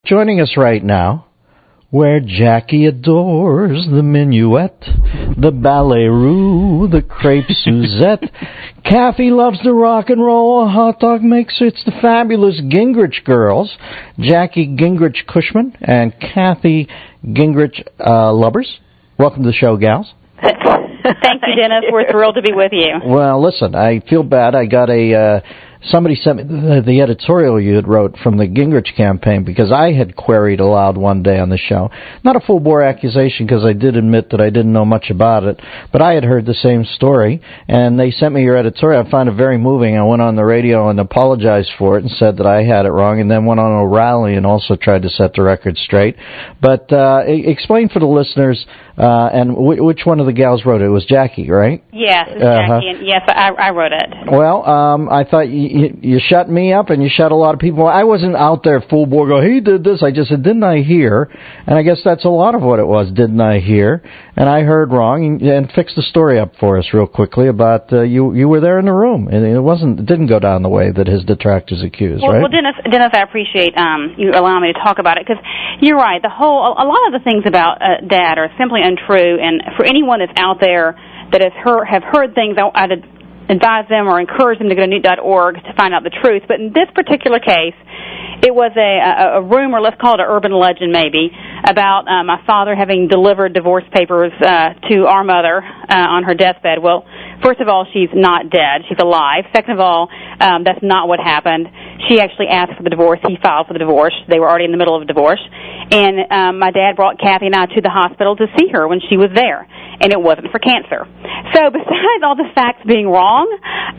joining us right now, where Jackie adores the minuet, the ballet roux, the crepe Suzette. Kathy loves the rock and roll, a hot dog mixer. It's the fabulous Gingrich girls, Jackie Gingrich Cushman and Kathy Gingrich Lubbers. Welcome to the show, gals. Thank you, Dennis. We're thrilled to be with you. Well, listen, I feel bad. I got somebody sent me the editorial you had wrote from the Gingrich campaign because I had queried aloud one day on the show. Not a full-bore accusation because I did admit that I didn't know much about it, but I had heard the same story, and they sent me your editorial. I found it very moving. I went on the radio and apologized for it and said that I had it wrong, and then went on a rally and also tried to set the record straight. But explain for the listeners, and which one of the gals wrote it? It was Jackie, right? Yes, it's Jackie, and yes, I wrote it. Well, I thought you shut me up and you shut a lot of people. I wasn't out there full bore go, he did this. I just said, didn't I hear? And I guess that's a lot of what it was, didn't I hear? And I heard wrong and fixed the story up for us real quickly about you were there in the room. And it didn't go down the way that his detractors accused, right? Well, Dennis, I appreciate you allowing me to talk about it because you're right. A lot of the things about Dad are simply untrue. And for anyone that's out there that have heard things, I'd advise them or encourage them to go to newt.org to find out the truth. But in this particular case, it was a rumor, let's call it an urban legend maybe, about my father having delivered divorce papers to our mother on her deathbed. Well, first of all, she's not dead. She's alive. Second of all, that's not what happened. She actually asked for the divorce. He filed for the divorce. They were already in the middle of a divorce. And my dad brought Kathy and I to the hospital to see her when she was there. And it wasn't for cancer. So besides all the facts being wrong,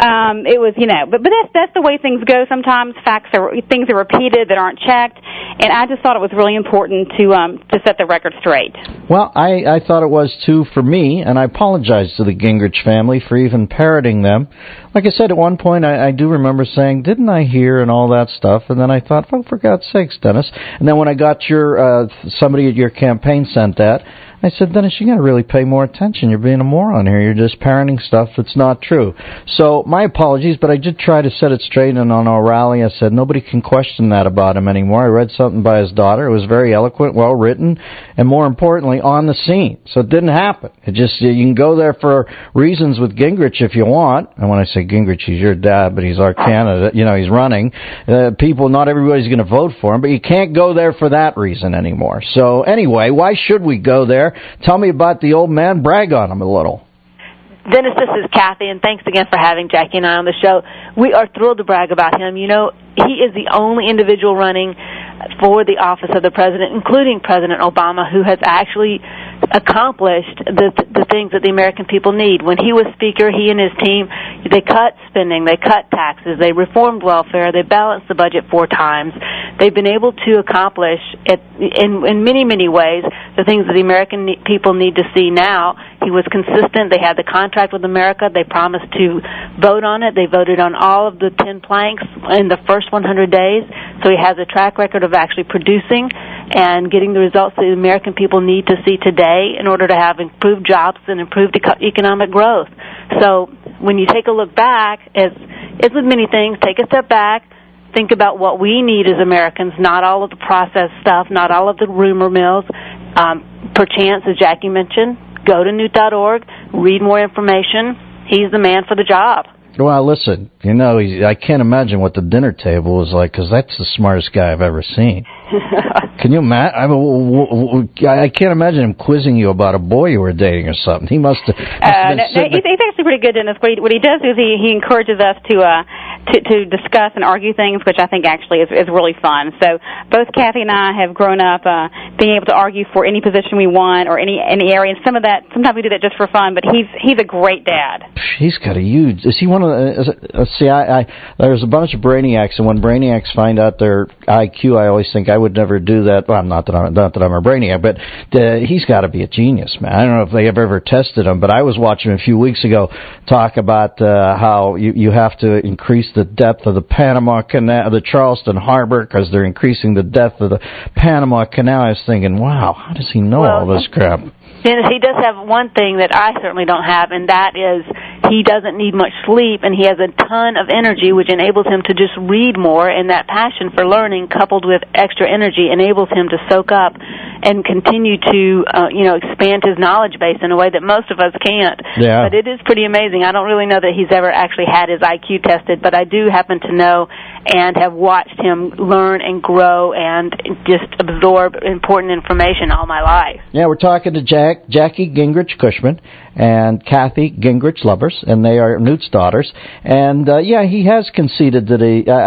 it was, but that's the way things go sometimes. Things are repeated that aren't checked. And I just thought it was really important to set the record straight. Well, I thought it was too for me, and I apologize to the Gingrich family for even parroting them. Like I said, at one point I do remember saying, didn't I hear, and all that stuff, and then I thought, well, for God's sakes, Dennis. And then when I got somebody at your campaign sent that, I said, Dennis, you got to really pay more attention. You're being a moron here. You're just parroting stuff that's not true. So my apologies, but I did try to set it straight. And on our rally, I said nobody can question that about him anymore. I read something by his daughter. It was very eloquent, well written, and more importantly, on the scene. So it didn't happen. It just you can go there for reasons with Gingrich if you want. And when I say Gingrich, he's your dad, but he's our candidate. He's running. People, not everybody's going to vote for him, but you can't go there for that reason anymore. So anyway, why should we go there? Tell me about the old man. Brag on him a little. Dennis, this is Kathy, and thanks again for having Jackie and I on the show. We are thrilled to brag about him. He is the only individual running for the office of the president, including President Obama, who has actually accomplished the things that the American people need. When he was Speaker, he and his team, they cut spending, they cut taxes, they reformed welfare, they balanced the budget 4 times. They've been able to accomplish in many, many ways the things that the American people need to see now. He was consistent. They had the contract with America. They promised to vote on it. They voted on all of the 10 planks in the first 100 days. So he has a track record of actually producing and getting the results that the American people need to see today in order to have improved jobs and improved economic growth. So when you take a look back, as with many things, take a step back, think about what we need as Americans, not all of the processed stuff, not all of the rumor mills. Perchance, as Jackie mentioned, go to newt.org, read more information. He's the man for the job. Well, listen, I can't imagine what the dinner table was like, because that's the smartest guy I've ever seen. Can you imagine? I can't imagine him quizzing you about a boy you were dating or something. He must have. He's actually pretty good, Dennis. What he does is he encourages us to discuss and argue things, which I think actually is really fun. So both Kathy and I have grown up being able to argue for any position we want or any area. And sometimes we do that just for fun. But he's a great dad. He's got a huge. Is he one of the? There's a bunch of brainiacs, and when brainiacs find out their IQ, I always think I would never do that. Well, not that I'm a brainiac, but he's got to be a genius, man. I don't know if they have ever tested him, but I was watching a few weeks ago talk about how you have to increase the depth of the Panama Canal, the Charleston Harbor, because they're increasing the depth of the Panama Canal. I was thinking, wow, how does he know all this crap? Dennis, he does have one thing that I certainly don't have, and that is he doesn't need much sleep, and he has a ton of energy, which enables him to just read more, and that passion for learning coupled with extra energy enables him to soak up and continue to, expand his knowledge base in a way that most of us can't. Yeah. But it is pretty amazing. I don't really know that he's ever actually had his IQ tested, but I do happen to know and have watched him learn and grow and just absorb important information all my life. Yeah, we're talking to Jackie Gingrich Cushman and Kathy Gingrich Lubbers, and they are Newt's daughters. And he has conceded that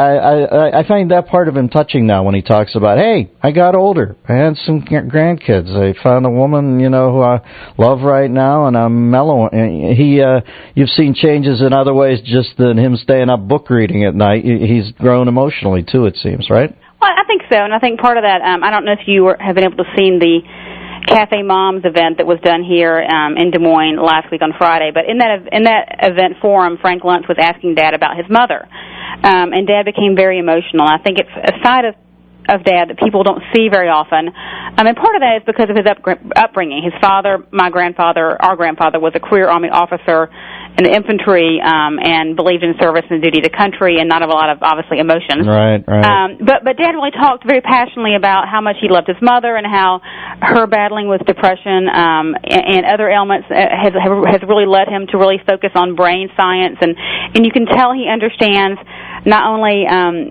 I find that part of him touching now when he talks about, hey, I got older, I had some grandkids, I found a woman, who I love right now, and I'm mellow. You've seen changes in other ways just than him staying up book reading at night. He's grown emotionally too, it seems, right? Well, I think so, and I think part of that, I don't know if you have been able to see the Cafe Moms event that was done here in Des Moines last week on Friday. But in that event forum, Frank Luntz was asking Dad about his mother, and Dad became very emotional. I think it's a side of Dad that people don't see very often. And part of that is because of his upbringing. His father, our grandfather, was a career Army officer in the infantry and believed in service and duty to country and not a lot of, obviously, emotions. Right. But Dad really talked very passionately about how much he loved his mother and how her battling with depression and other ailments has really led him to really focus on brain science. And you can tell he understands not only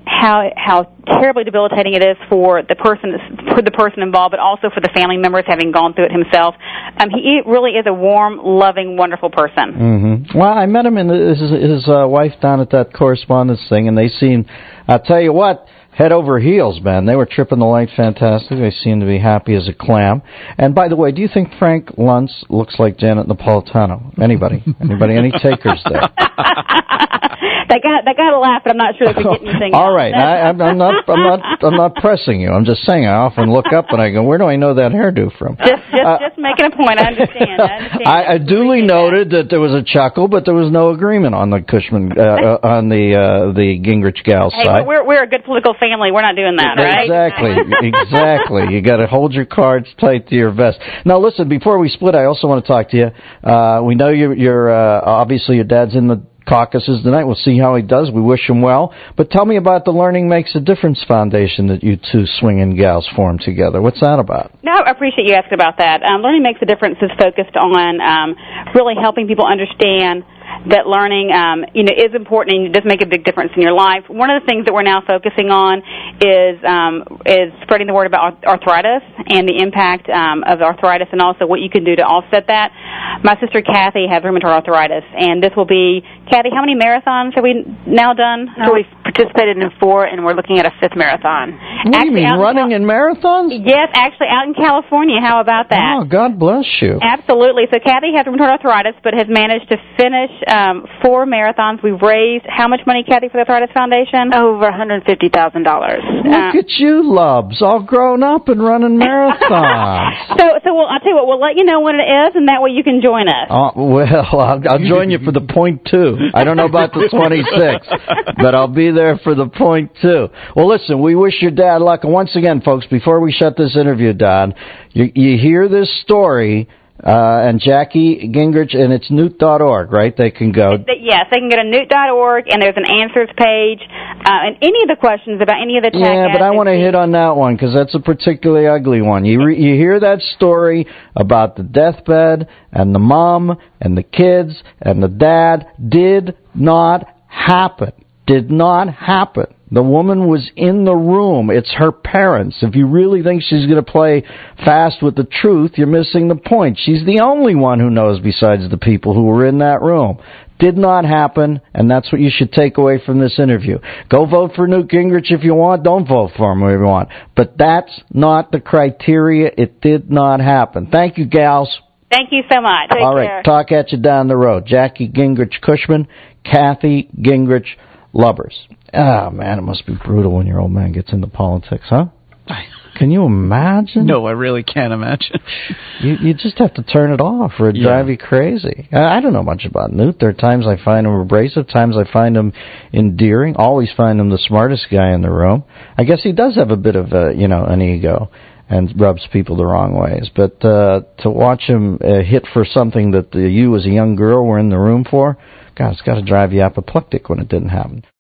how terribly debilitating it is for the person involved, but also for the family members having gone through it himself. He really is a warm, loving, wonderful person. Mm-hmm. Well, I met him and his wife down at that correspondence thing, and they seemed, I'll tell you what, head over heels, man. They were tripping the light fantastic. They seemed to be happy as a clam. And by the way, do you think Frank Luntz looks like Janet Napolitano? Anybody? Any takers there? That got a laugh, but I'm not sure if we get anything. All right, I'm not pressing you. I'm just saying. I often look up and I go, where do I know that hairdo from? Just making a point. I understand. I duly noted that there was a chuckle, but there was no agreement on the Cushman on the Gingrich gal side. Hey, we're a good political family. We're not doing that, right? Exactly. You got to hold your cards tight to your vest. Now, listen. Before we split, I also want to talk to you. We know you're obviously your dad's in the caucuses tonight. We'll see how he does. We wish him well. But tell me about the Learning Makes a Difference Foundation that you two swinging gals formed together. What's that about? No, I appreciate you asking about that. Learning Makes a Difference is focused on really helping people understand that learning, is important and it does make a big difference in your life. One of the things that we're now focusing on is spreading the word about arthritis and the impact of arthritis, and also what you can do to offset that. My sister Kathy has rheumatoid arthritis, and this will be, Kathy, how many marathons have we now done? So we've participated in 4, and we're looking at a 5th marathon. What do you mean, running in marathons? Yes, actually out in California. How about that? Oh, God bless you. Absolutely. So Kathy has rheumatoid arthritis, but has managed to finish 4 marathons. We've raised how much money, Kathy, for the Arthritis Foundation? Over $150,000. Look at you, Lubs, all grown up and running marathons. So I'll tell you what, we'll let you know when it is, and that way you can join us. I'll join you for the .2. I don't know about the 26, but I'll be there for the .2. Well, listen, we wish your dad luck. And once again, folks, before we shut this interview down, you hear this story, and Jackie Gingrich, and it's newt.org, right? They can go. Yes, they can go to newt.org, and there's an answers page, and any of the questions about any of the tech Yeah, but I want to hit on that one because that's a particularly ugly one. You hear that story about the deathbed and the mom and the kids and the dad. Did not happen. The woman was in the room. It's her parents. If you really think she's going to play fast with the truth, you're missing the point. She's the only one who knows besides the people who were in that room. Did not happen, and that's what you should take away from this interview. Go vote for Newt Gingrich if you want. Don't vote for him if you want. But that's not the criteria. It did not happen. Thank you, gals. Thank you so much. All right, talk at you down the road. Jackie Gingrich Cushman, Kathy Gingrich Lubbers. Ah, man, it must be brutal when your old man gets into politics, huh? Can you imagine? No, I really can't imagine. You just have to turn it off or it'd drive you crazy. I don't know much about Newt. There are times I find him abrasive, times I find him endearing, always find him the smartest guy in the room. I guess he does have a bit of an ego. and rubs people the wrong ways. But to watch him hit for something that you as a young girl were in the room for, God, it's got to drive you apoplectic when it didn't happen.